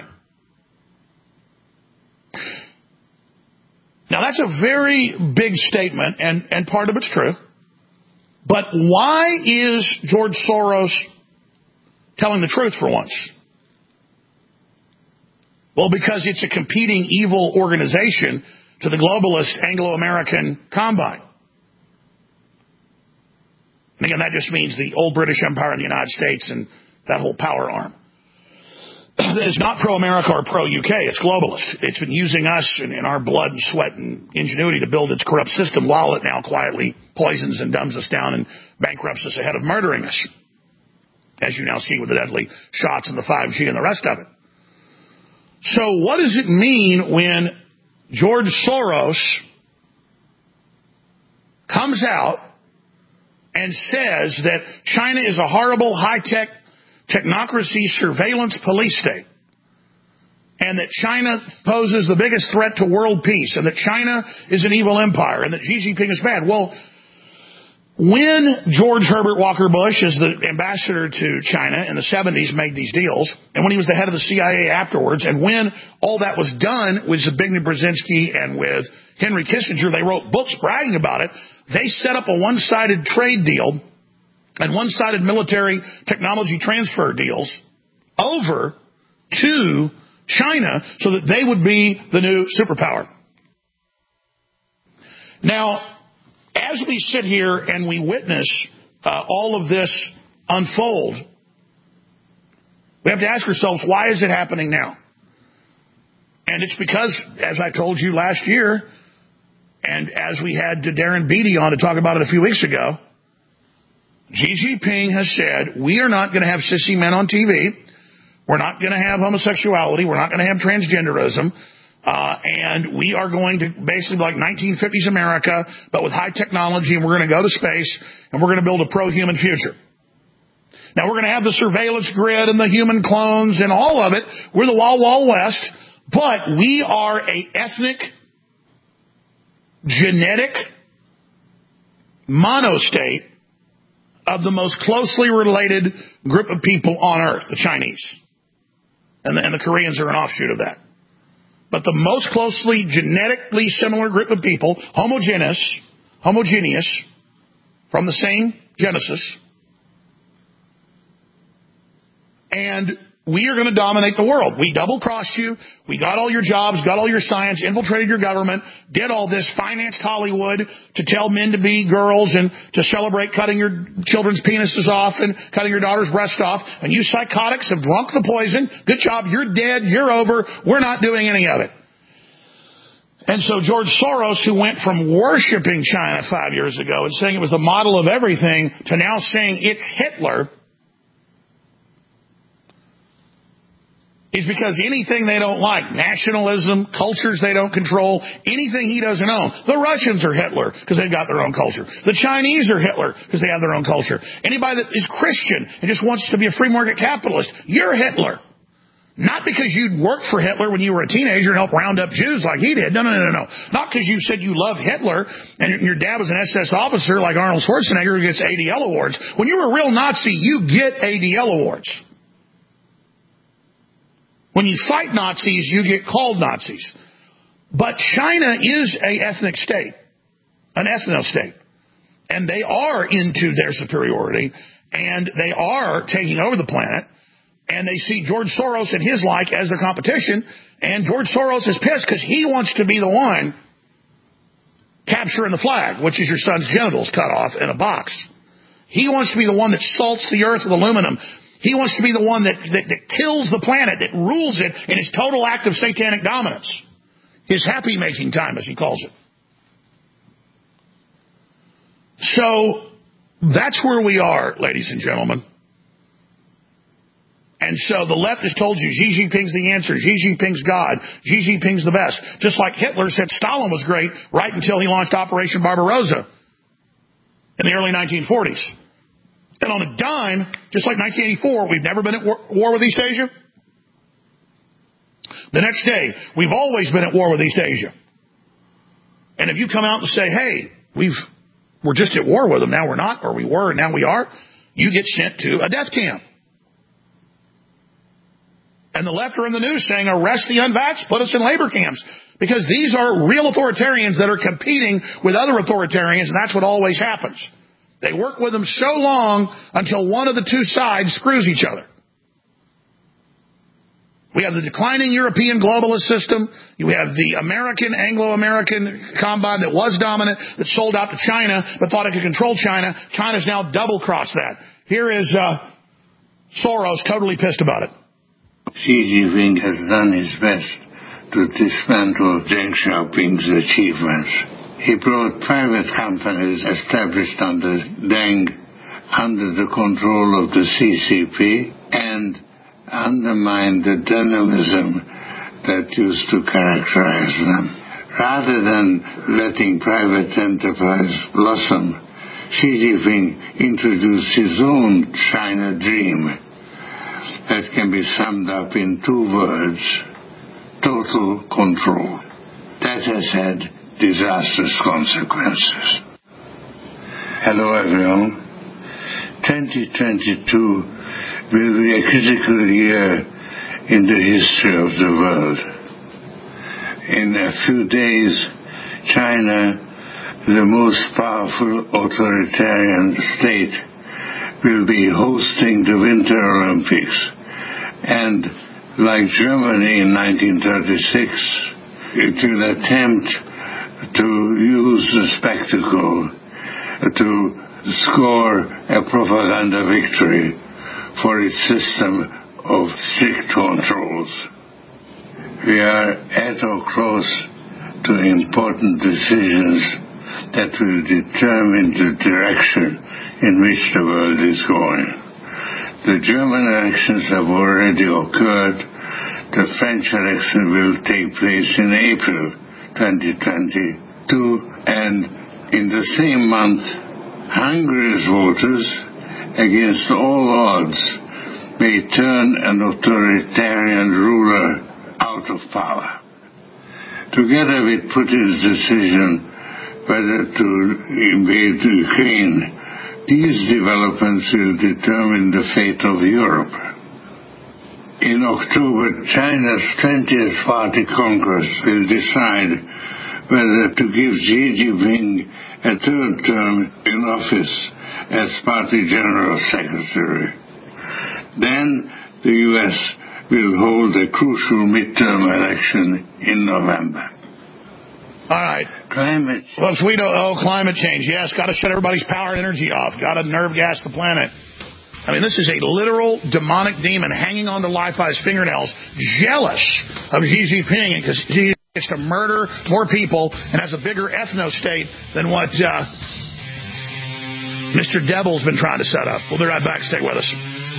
[SPEAKER 6] Now, that's a very big statement, and, and part of it's true. But why is George Soros telling the truth for once? Well, because it's a competing evil organization to the globalist Anglo-American combine. And again, that just means the old British Empire in the United States and that whole power arm. That is not pro-America or pro-U K. It's globalist. It's been using us and, and our blood and sweat and ingenuity to build its corrupt system while it now quietly poisons and dumbs us down and bankrupts us ahead of murdering us. As you now see with the deadly shots and the five G and the rest of it. So what does it mean when George Soros comes out and says that China is a horrible high-tech technocracy surveillance police state, and that China poses the biggest threat to world peace, and that China is an evil empire, and that Xi Jinping is bad? Well, when George Herbert Walker Bush, as the ambassador to China in the seventies, made these deals, and when he was the head of the C I A afterwards, and when all that was done with Zbigniew Brzezinski and with Henry Kissinger, they wrote books bragging about it. They set up a one-sided trade deal and one-sided military technology transfer deals over to China so that they would be the new superpower. Now, as we sit here and we witness uh, all of this unfold, we have to ask ourselves, why is it happening now? And it's because, as I told you last year, and as we had Darren Beatty on to talk about it a few weeks ago, Xi Jinping has said, we are not going to have sissy men on T V. We're not going to have homosexuality. We're not going to have transgenderism. Uh, and we are going to basically be like nineteen fifties America, but with high technology, and we're going to go to space, and we're going to build a pro-human future. Now, we're going to have the surveillance grid and the human clones and all of it. We're the Wild Wild West, but we are a ethnic, genetic monostate of the most closely related group of people on Earth, the Chinese. And the, and the Koreans are an offshoot of that. But the most closely genetically similar group of people, homogeneous, homogeneous, from the same Genesis. And we are going to dominate the world. We double-crossed you. We got all your jobs, got all your science, infiltrated your government, did all this, financed Hollywood to tell men to be girls and to celebrate cutting your children's penises off and cutting your daughter's breast off. And you psychotics have drunk the poison. Good job. You're dead. You're over. We're not doing any of it. And so George Soros, who went from worshiping China five years ago and saying it was the model of everything to now saying it's Hitler, is because anything they don't like, nationalism, cultures they don't control, anything he doesn't own. The Russians are Hitler because they've got their own culture. The Chinese are Hitler because they have their own culture. Anybody that is Christian and just wants to be a free market capitalist, you're Hitler. Not because you'd worked for Hitler when you were a teenager and helped round up Jews like he did. No, no, no, no, no. Not because you said you loved Hitler and your dad was an S S officer like Arnold Schwarzenegger who gets A D L awards. When you're a real Nazi, you get A D L awards. When you fight Nazis, you get called Nazis. But China is an ethnic state, an ethno-state. And they are into their superiority, and they are taking over the planet, and they see George Soros and his like as their competition, and George Soros is pissed because he wants to be the one capturing the flag, which is your son's genitals cut off in a box. He wants to be the one that salts the earth with aluminum. He wants to be the one that, that, that kills the planet, that rules it in his total act of satanic dominance. His happy-making time, as he calls it. So that's where we are, ladies and gentlemen. And so the left has told you Xi Jinping's the answer, Xi Jinping's God, Xi Jinping's the best. Just like Hitler said Stalin was great right until he launched Operation Barbarossa in the early nineteen forties. And on a dime, just like nineteen eighty-four, we've never been at war with East Asia. The next day, we've always been at war with East Asia. And if you come out and say, hey, we've, we're just at war with them, now we're not, or we were and now we are, you get sent to a death camp. And the left are in the news saying, arrest the unvaxxed, put us in labor camps. Because these are real authoritarians that are competing with other authoritarians, and that's what always happens. They work with them so long until one of the two sides screws each other. We have the declining European globalist system. We have the American, Anglo-American combine that was dominant, that sold out to China, but thought it could control China. China's now double-crossed that. Here is uh, Soros totally pissed about it.
[SPEAKER 18] Xi Jinping has done his best to dismantle Deng Xiaoping's achievements. He brought private companies established under Deng under the control of the C C P and undermined the dynamism that used to characterize them. Rather than letting private enterprise blossom, Xi Jinping introduced his own China dream that can be summed up in two words: total control. That has had disastrous consequences. Hello everyone. twenty twenty-two will be a critical year in the history of the world. In a few days, China, the most powerful authoritarian state, will be hosting the Winter Olympics. And like Germany in nineteen thirty-six, it will attempt to use the spectacle to score a propaganda victory for its system of strict controls. We are at or close to important decisions that will determine the direction in which the world is going. The German elections have already occurred. The French election will take place in April twenty twenty-two, and in the same month, Hungary's voters, against all odds, may turn an authoritarian ruler out of power. Together with Putin's decision whether to invade Ukraine, these developments will determine the fate of Europe. In October, China's twentieth Party Congress will decide whether to give Xi Jinping a third term in office as Party General Secretary. Then the U S will hold a crucial midterm election in November.
[SPEAKER 6] All right.
[SPEAKER 18] Climate change.
[SPEAKER 6] Folks, we don't, oh, climate change. Yes, got to shut everybody's power and energy off. Got to nerve gas the planet. I mean, this is a literal demonic demon hanging on to life by his fingernails, jealous of Xi Jinping because Xi gets to murder more people and has a bigger ethno-state than what uh, Mister Devil's been trying to set up. We'll be right back. Stay with us.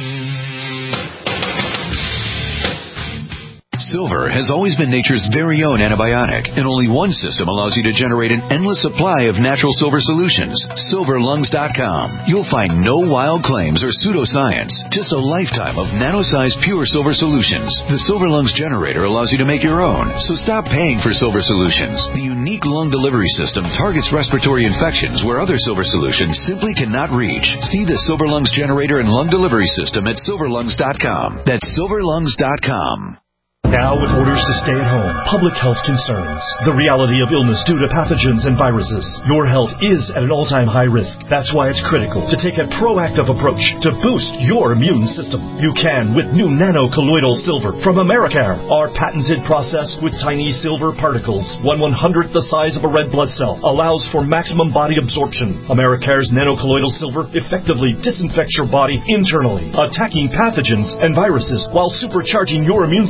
[SPEAKER 19] Silver has always been nature's very own antibiotic, and only one system allows you to generate an endless supply of natural silver solutions. silver lungs dot com. You'll find no wild claims or pseudoscience, just a lifetime of nano-sized pure silver solutions. The Silver Lungs generator allows you to make your own, so stop paying for silver solutions. The unique lung delivery system targets respiratory infections where other silver solutions simply cannot reach. See the Silver Lungs generator and lung delivery system at silver lungs dot com. That's silver lungs dot com.
[SPEAKER 9] Now with orders to stay at home, public health concerns, the reality of illness due to pathogens and viruses. Your health is at an all-time high risk. That's why it's critical to take a proactive approach to boost your immune system. You can with new nano-colloidal silver from Americare. Our patented process with tiny silver particles, one one-hundredth the size of a red blood cell, allows for maximum body absorption. Americare's nano-colloidal silver effectively disinfects your body internally, attacking pathogens and viruses while supercharging your immune system.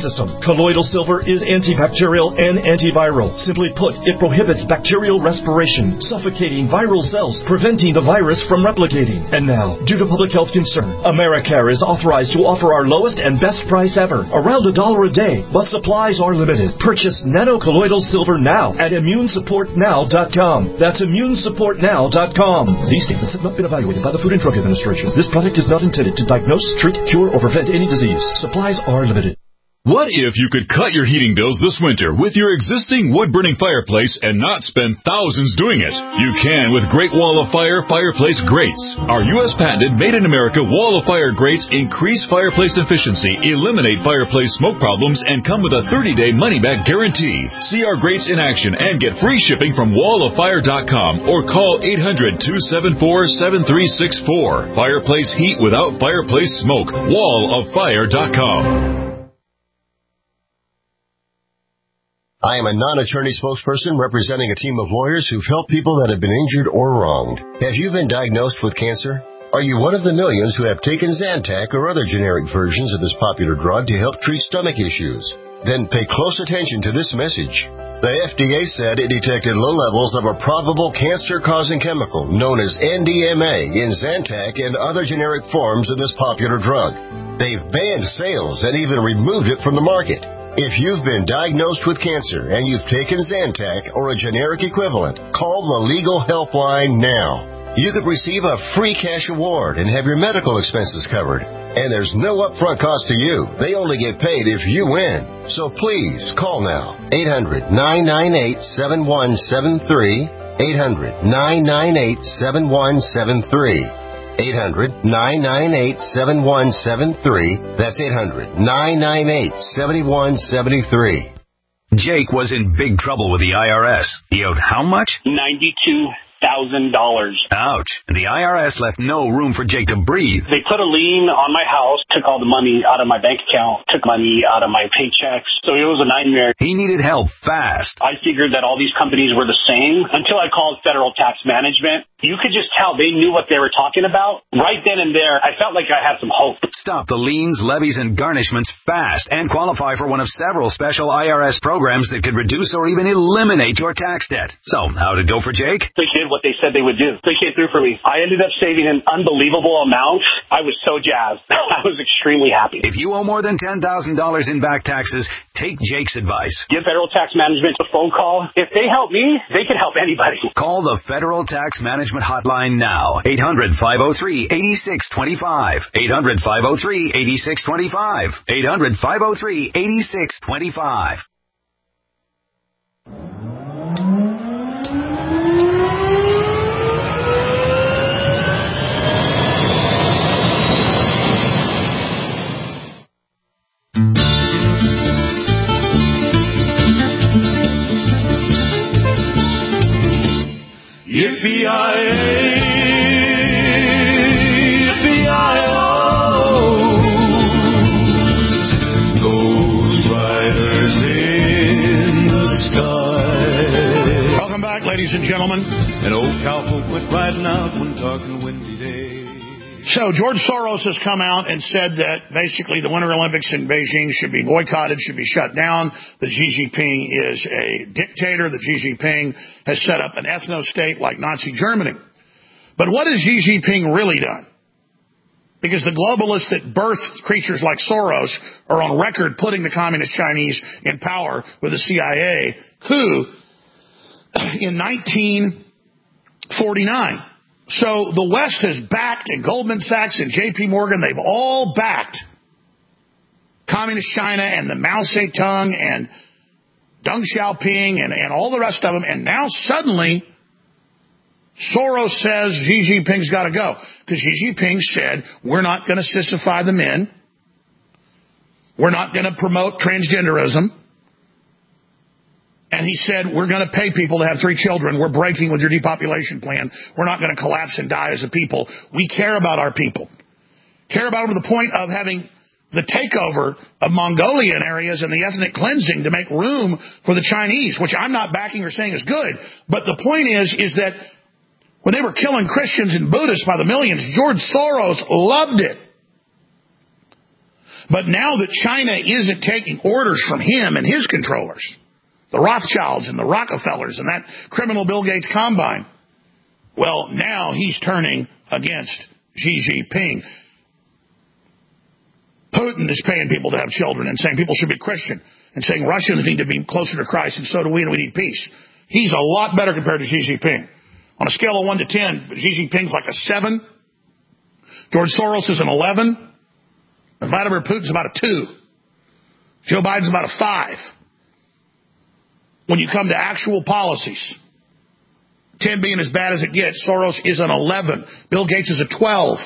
[SPEAKER 9] Colloidal silver is antibacterial and antiviral. Simply put, it prohibits bacterial respiration, suffocating viral cells, preventing the virus from replicating. And now, due to public health concern, Americare is authorized to offer our lowest and best price ever, around a dollar a day, but supplies are limited. Purchase nanocolloidal silver now at immune support now dot com. That's immune support now dot com. These statements have not been evaluated by the Food and Drug Administration. This product is not intended to diagnose, treat, cure, or prevent any disease. Supplies are limited.
[SPEAKER 20] What if you could cut your heating bills this winter with your existing wood-burning fireplace and not spend thousands doing it? You can with Great Wall of Fire fireplace grates. Our U S patented made-in-America Wall of Fire grates increase fireplace efficiency, eliminate fireplace smoke problems, and come with a thirty-day money-back guarantee. See our grates in action and get free shipping from wall of fire dot com or call eight hundred, two seven four, seven three six four. Fireplace heat without fireplace smoke. wall of fire dot com.
[SPEAKER 13] I am a non-attorney spokesperson representing a team of lawyers who've helped people that have been injured or wronged. Have you been diagnosed with cancer? Are you one of the millions who have taken Zantac or other generic versions of this popular drug to help treat stomach issues? Then pay close attention to this message. The F D A said it detected low levels of a probable cancer-causing chemical known as N D M A in Zantac and other generic forms of this popular drug. They've banned sales and even removed it from the market. If you've been diagnosed with cancer and you've taken Zantac or a generic equivalent, call the legal helpline now. You could receive a free cash award and have your medical expenses covered. And there's no upfront cost to you. They only get paid if you win. So please call now. eight hundred, nine nine eight, seven one seven three. eight hundred, nine nine eight, seven one seven three. eight hundred, nine nine eight, seven one seven three. That's eight hundred, nine nine eight, seven one seven three.
[SPEAKER 2] Jake was in big trouble with the I R S. He owed how much?
[SPEAKER 8] ninety-two thousand dollars.
[SPEAKER 2] Ouch. And the I R S left no room for Jake to breathe.
[SPEAKER 8] They put a lien on my house, took all the money out of my bank account, took money out of my paychecks. So it was a nightmare.
[SPEAKER 2] He needed help fast.
[SPEAKER 8] I figured that all these companies were the same until I called Federal Tax Management. You could just tell they knew what they were talking about. Right then and there, I felt like I had some hope.
[SPEAKER 2] Stop the liens, levies, and garnishments fast and qualify for one of several special I R S programs that could reduce or even eliminate your tax debt. So, how'd it go for Jake?
[SPEAKER 8] They did what they said they would do. They came through for me. I ended up saving an unbelievable amount. I was so jazzed. I was extremely happy.
[SPEAKER 2] If you owe more than ten thousand dollars in back taxes, take Jake's advice.
[SPEAKER 8] Give Federal Tax Management a phone call. If they help me, they can help anybody.
[SPEAKER 2] Call the Federal Tax Management Hotline now. eight hundred, five oh three, eight six two five. eight hundred, five oh three, eight six two five. eight hundred, five oh three, eight six two five.
[SPEAKER 3] Yippee-yi-yay, yippee-yi-oh, Ghost Riders in the sky.
[SPEAKER 6] Welcome back, ladies and gentlemen.
[SPEAKER 3] And old cowfolk went riding out one dark and windy day.
[SPEAKER 6] So George Soros has come out and said that basically the Winter Olympics in Beijing should be boycotted, should be shut down, that Xi Jinping is a dictator, that Xi Jinping has set up an ethno-state like Nazi Germany. But what has Xi Jinping really done? Because the globalists that birthed creatures like Soros are on record putting the communist Chinese in power with the C I A coup in nineteen forty-nine. So the West has backed, and Goldman Sachs and J P Morgan, they've all backed Communist China and the Mao Zedong and Deng Xiaoping and, and all the rest of them. And now suddenly Soros says Xi Jinping's got to go. Because Xi Jinping said, we're not going to sissify the men. We're not going to promote transgenderism. And he said, we're going to pay people to have three children. We're breaking with your depopulation plan. We're not going to collapse and die as a people. We care about our people. Care about them to the point of having the takeover of Mongolian areas and the ethnic cleansing to make room for the Chinese, which I'm not backing or saying is good. But the point is, is that when they were killing Christians and Buddhists by the millions, George Soros loved it. But now that China isn't taking orders from him and his controllers, the Rothschilds and the Rockefellers and that criminal Bill Gates combine, well, now he's turning against Xi Jinping. Putin is paying people to have children and saying people should be Christian and saying Russians need to be closer to Christ and so do we and we need peace. He's a lot better compared to Xi Jinping. On a scale of one to ten, Xi Jinping's like a seven. George Soros is an eleven. And Vladimir Putin's about a two. Joe Biden's about a five. When you come to actual policies, ten being as bad as it gets, Soros is an eleven. Bill Gates is a twelve.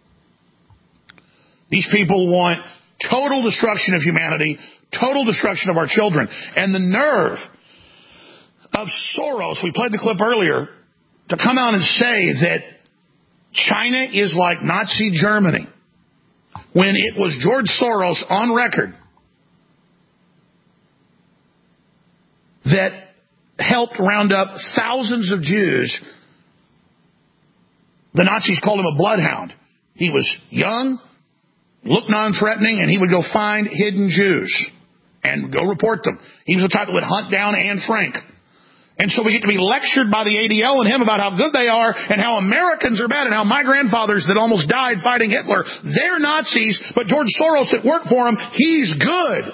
[SPEAKER 6] These people want total destruction of humanity, total destruction of our children. And the nerve of Soros, we played the clip earlier, to come out and say that China is like Nazi Germany, when it was George Soros on record that helped round up thousands of Jews. The Nazis called him a bloodhound. He was young, looked non-threatening, and he would go find hidden Jews and go report them. He was the type that would hunt down Anne Frank. And so we get to be lectured by the A D L and him about how good they are and how Americans are bad and how my grandfathers that almost died fighting Hitler, they're Nazis, but George Soros that worked for him, he's good.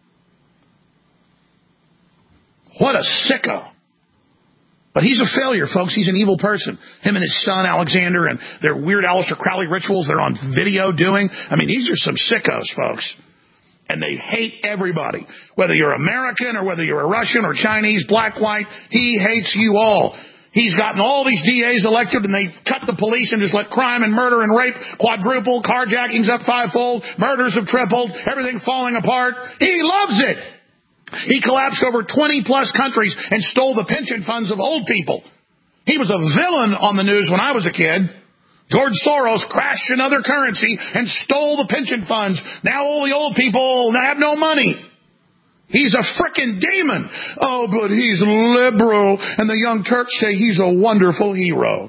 [SPEAKER 6] What a sicko. But he's a failure, folks. He's an evil person. Him and his son, Alexander, and their weird Aleister Crowley rituals they're on video doing. I mean, these are some sickos, folks. And they hate everybody. Whether you're American or whether you're a Russian or Chinese, black, white, he hates you all. He's gotten all these D As elected and they've cut the police and just let crime and murder and rape quadruple, carjackings up fivefold, murders have tripled, everything falling apart. He loves it. He collapsed over twenty plus countries and stole the pension funds of old people. He was a villain on the news when I was a kid. George Soros crashed another currency and stole the pension funds. Now all the old people have no money. He's a frickin' demon. Oh, but he's liberal. And the Young Turks say he's a wonderful hero.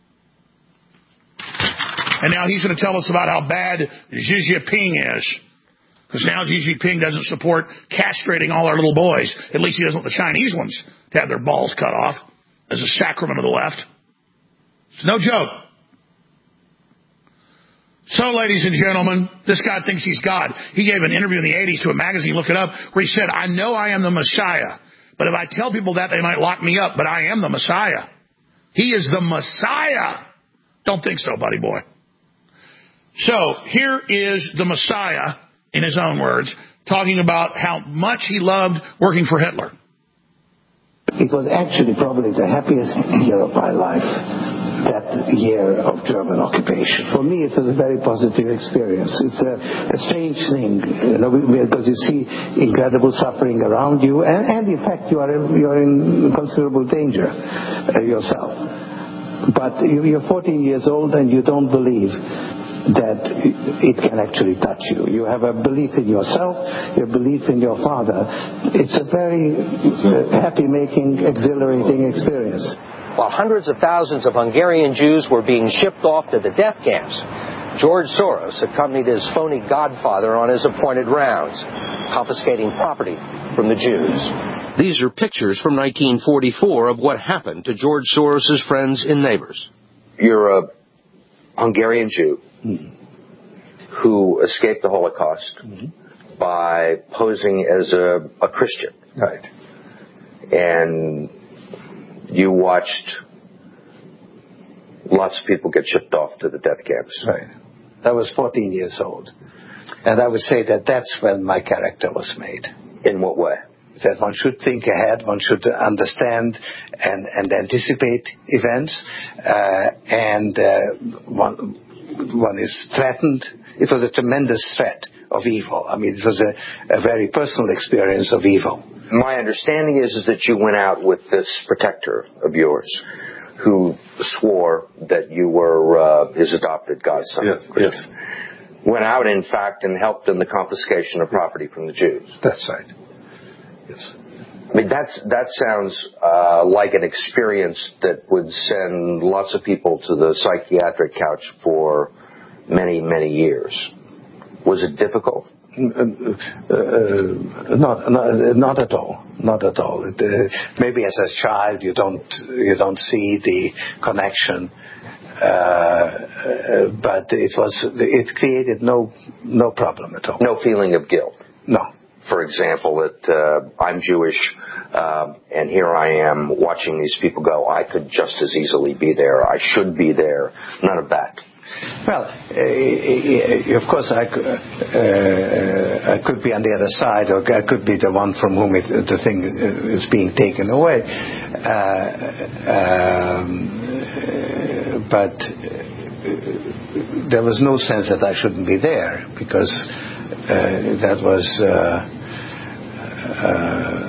[SPEAKER 6] And now he's going to tell us about how bad Xi Jinping is. Because now Xi Jinping doesn't support castrating all our little boys. At least he doesn't want the Chinese ones to have their balls cut off as a sacrament of the left. It's no joke. So, ladies and gentlemen, this guy thinks he's God. He gave an interview in the eighties to a magazine, look it up, where he said, I know I am the Messiah, but if I tell people that, they might lock me up, but I am the Messiah. He is the Messiah. Don't think so, buddy boy. So, here is the Messiah, in his own words, talking about how much he loved working for Hitler.
[SPEAKER 21] It was actually probably the happiest year of my life. That year of German occupation. For me, it was a very positive experience. It's a, a strange thing, you know, because you see incredible suffering around you, and, and in fact, you are you are in considerable danger uh, yourself. But you, you're fourteen years old, and you don't believe that it can actually touch you. You have a belief in yourself, your belief in your father. It's a very uh, happy-making, exhilarating experience.
[SPEAKER 22] While hundreds of thousands of Hungarian Jews were being shipped off to the death camps, George Soros accompanied his phony godfather on his appointed rounds, confiscating property from the Jews.
[SPEAKER 23] These are pictures from nineteen forty-four of what happened to George Soros's friends and neighbors.
[SPEAKER 24] You're a Hungarian Jew mm-hmm. who escaped the Holocaust mm-hmm. by posing as a, a Christian.
[SPEAKER 21] Right.
[SPEAKER 24] And you watched lots of people get shipped off to the death camps.
[SPEAKER 21] Right. I was fourteen years old. And I would say that that's when my character was made.
[SPEAKER 24] In what way?
[SPEAKER 21] That one should think ahead, one should understand and, and anticipate events, uh, and uh, one, one is threatened. It was a tremendous threat of evil. I mean, it was a, a very personal experience of evil.
[SPEAKER 24] My understanding is, is that you went out with this protector of yours who swore that you were uh, his adopted godson.
[SPEAKER 21] Yes, yes.
[SPEAKER 24] Went out, in fact, and helped in the confiscation of property from the Jews.
[SPEAKER 21] That's right. Yes.
[SPEAKER 24] I mean, that's, that sounds uh, like an experience that would send lots of people to the psychiatric couch for many, many years. Was it difficult?
[SPEAKER 21] Uh, uh, not, not, not at all. Not at all. It, uh, maybe as a child you don't you don't see the connection, uh, uh, but it was it created no no problem at all.
[SPEAKER 24] No feeling of guilt.
[SPEAKER 21] No.
[SPEAKER 24] For example, that uh, I'm Jewish, uh, and here I am watching these people go. I could just as easily be there. I should be there. None of that.
[SPEAKER 21] Well, uh, of course, I, uh, I could be on the other side, or I could be the one from whom it, the thing is being taken away. Uh, um, but there was no sense that I shouldn't be there, because uh, that was. Uh, uh,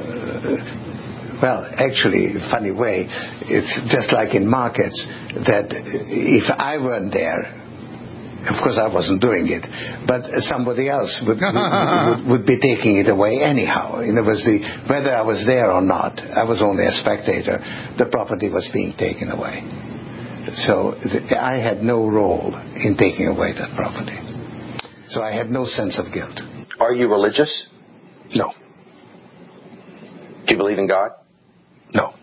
[SPEAKER 21] Well, actually, funny way, it's just like in markets, that if I weren't there, of course I wasn't doing it, but somebody else would, would, would be taking it away anyhow. In other words, the, whether I was there or not, I was only a spectator, the property was being taken away. So I had no role in taking away that property. So I had no sense of guilt.
[SPEAKER 24] Are you religious?
[SPEAKER 21] No.
[SPEAKER 24] Do you believe in God?
[SPEAKER 21] No.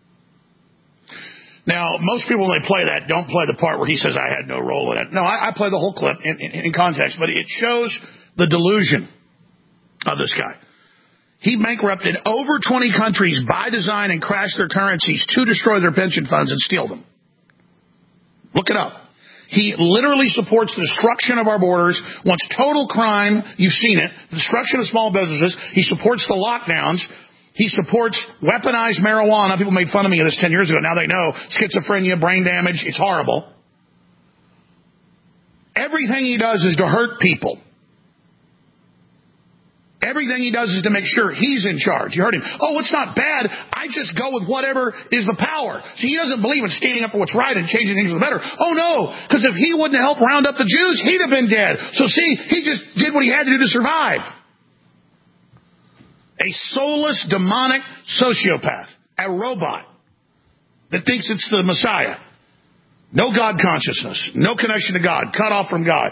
[SPEAKER 6] Now, most people, when they play that, don't play the part where he says, I had no role in it. No, I, I play the whole clip in, in, in context, but it shows the delusion of this guy. He bankrupted over twenty countries by design and crashed their currencies to destroy their pension funds and steal them. Look it up. He literally supports the destruction of our borders, wants total crime. You've seen it. The destruction of small businesses. He supports the lockdowns. He supports weaponized marijuana. People made fun of me of this ten years ago. Now they know schizophrenia, brain damage. It's horrible. Everything he does is to hurt people. Everything he does is to make sure he's in charge. You heard him. Oh, it's not bad. I just go with whatever is the power. See, he doesn't believe in standing up for what's right and changing things for the better. Oh, no, because if he wouldn't help round up the Jews, he'd have been dead. So, see, he just did what he had to do to survive. A soulless, demonic sociopath, a robot that thinks it's the Messiah. No God consciousness, no connection to God, cut off from God.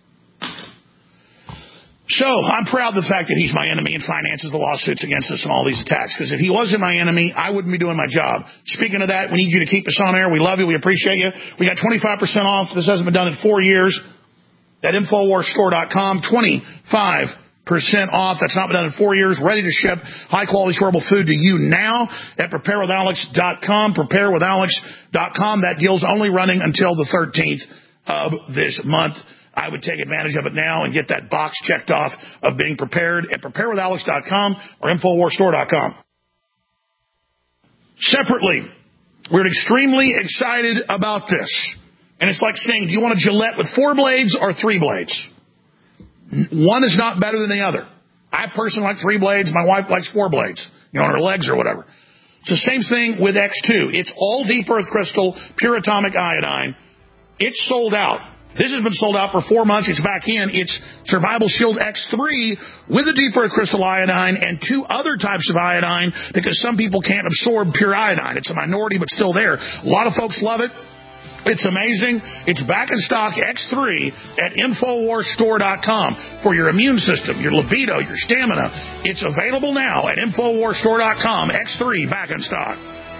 [SPEAKER 6] So I'm proud of the fact that he's my enemy and finances the lawsuits against us and all these attacks. Because if he wasn't my enemy, I wouldn't be doing my job. Speaking of that, we need you to keep us on air. We love you. We appreciate you. We got twenty-five percent off. This hasn't been done in four years. At Infowars Store dot com, twenty-five percent off. That's not been done in four years. Ready to ship high-quality, shareable food to you now at Prepare With Alex dot com. Prepare With Alex dot com. That deal's only running until the thirteenth of this month. I would take advantage of it now and get that box checked off of being prepared at Prepare With Alex dot com or Infowars Store dot com. Separately, we're extremely excited about this. And it's like saying, do you want a Gillette with four blades or three blades? One is not better than the other. I personally like three blades. My wife likes four blades, you know, on her legs or whatever. It's the same thing with X two. It's all deep earth crystal, pure atomic iodine. It's sold out. This has been sold out for four months. It's back in. It's Survival Shield X three with a deep earth crystal iodine and two other types of iodine because some people can't absorb pure iodine. It's a minority, but still there. A lot of folks love it. It's amazing. It's back in stock, X three, at Infowars Store dot com for your immune system, your libido, your stamina. It's available now at Infowars Store dot com. X three back in stock.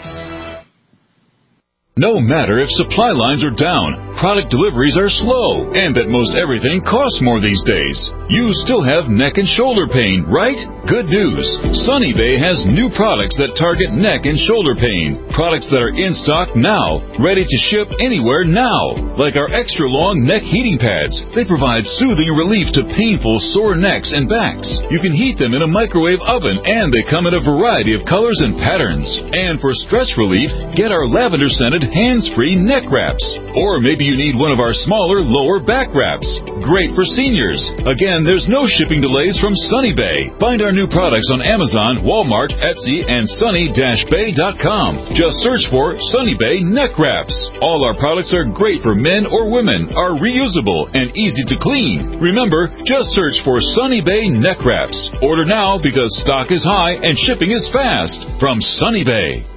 [SPEAKER 20] No matter if supply lines are down, product deliveries are slow, and that most everything costs more these days, you still have neck and shoulder pain, right? Good news. Sunny Bay has new products that target neck and shoulder pain. Products that are in stock now, ready to ship anywhere now. Like our extra long neck heating pads. They provide soothing relief to painful sore necks and backs. You can heat them in a microwave oven, and they come in a variety of colors and patterns. And for stress relief, get our lavender scented hands-free neck wraps. Or maybe you need one of our smaller lower back wraps. Great for seniors. Again, there's no shipping delays from Sunny Bay. Find our new products on Amazon, Walmart, Etsy, and sunny dash bay dot com. Just search for Sunny Bay neck wraps. All our products are great for men or women, are reusable, and easy to clean. Remember, just search for Sunny Bay neck wraps. Order now because stock is high and shipping is fast. From Sunny Bay.